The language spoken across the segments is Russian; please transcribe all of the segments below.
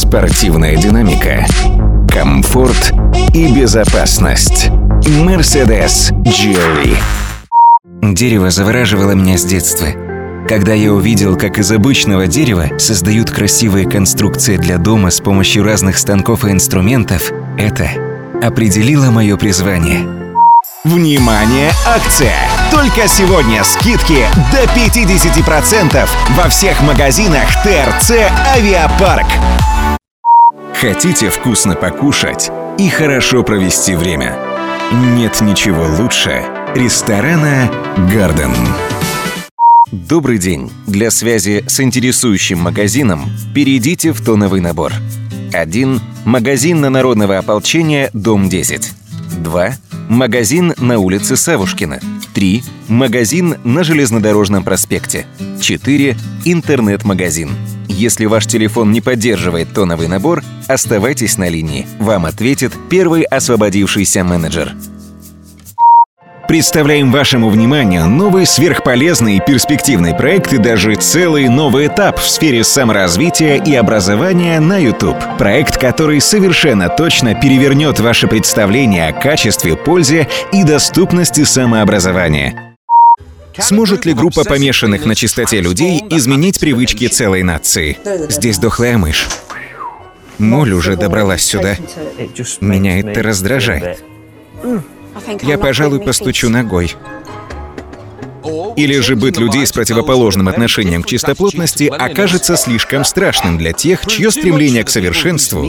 Спортивная динамика, комфорт и безопасность. Mercedes GLE. Дерево завораживало меня с детства. Когда я увидел, как из обычного дерева создают красивые конструкции для дома с помощью разных станков и инструментов, это определило мое призвание. Внимание, акция! Только сегодня скидки до 50% во всех магазинах ТРЦ «Авиапарк». Хотите вкусно покушать и хорошо провести время? Нет ничего лучше ресторана «Гарден». Добрый день! Для связи с интересующим магазином перейдите в тоновый набор. 1. Магазин на Народного ополчения, дом 10. 2. Магазин на улице Савушкина. 3. Магазин на Железнодорожном проспекте. 4. Интернет-магазин. Если ваш телефон не поддерживает тоновый набор, оставайтесь на линии. Вам ответит первый освободившийся менеджер. Представляем вашему вниманию новый сверхполезный и перспективный проект и даже целый новый этап в сфере саморазвития и образования на YouTube. Проект, который совершенно точно перевернет ваше представление о качестве, пользе и доступности самообразования. Сможет ли группа помешанных на чистоте людей изменить привычки целой нации? Здесь дохлая мышь. Моль уже добралась сюда. Меня это раздражает. Я, пожалуй, постучу ногой. Или же быт людей с противоположным отношением к чистоплотности окажется слишком страшным для тех, чье стремление к совершенству...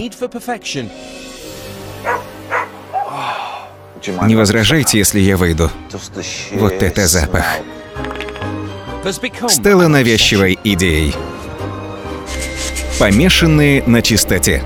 Не возражайте, если я выйду. Вот это запах. Стало навязчивой идеей. Помешанные на чистоте.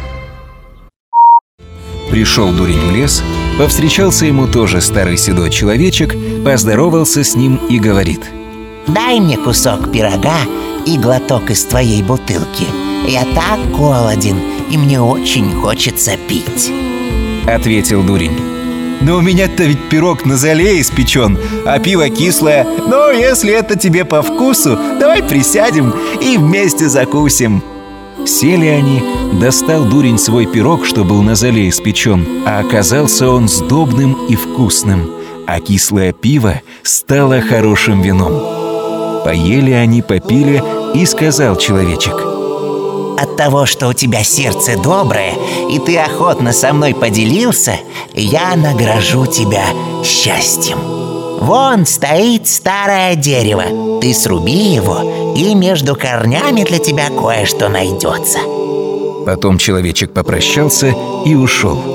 Пришел дурень в лес, повстречался ему тоже старый седой человечек, поздоровался с ним и говорит: «Дай мне кусок пирога и глоток из твоей бутылки. Я так голоден, и мне очень хочется пить». Ответил дурень: «Но у меня-то ведь пирог на золе испечен, а пиво кислое. Но если это тебе по вкусу, давай присядем и вместе закусим». Сели они, достал дурень свой пирог, что был на золе испечен, а оказался он сдобным и вкусным, а кислое пиво стало хорошим вином. Поели они, попили, и сказал человечек: «От того, что у тебя сердце доброе, и ты охотно со мной поделился, я награжу тебя счастьем. Вон стоит старое дерево, ты сруби его, и между корнями для тебя кое-что найдется». Потом человечек попрощался и ушел.